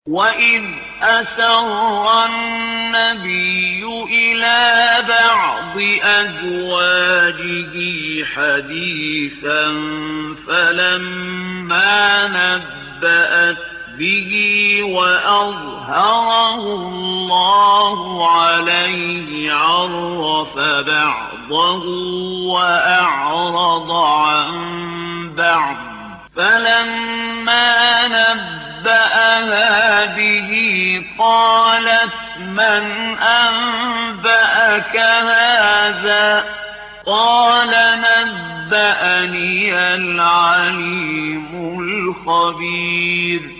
وَإِذْ أَسَرَّ النَّبِيُّ إِلَى بَعْضِ أَزْوَاجِهِ حَدِيثًا فَلَمَّا نَبَّأَتْ بِهِ وَأَظْهَرَهُ اللَّهُ عَلَيْهِ عَرَّفَ بَعْضَهُ وَأَعْرَضَ عَن بَعْضٍ فَلَمَّا نَبَّأَهَا بِهِ قَالَتْ مَنْ أَنبَأَكَ هَذَا قَالَ نَبَّأَنِيَ الْعَلِيمُ الْخَبِيرُ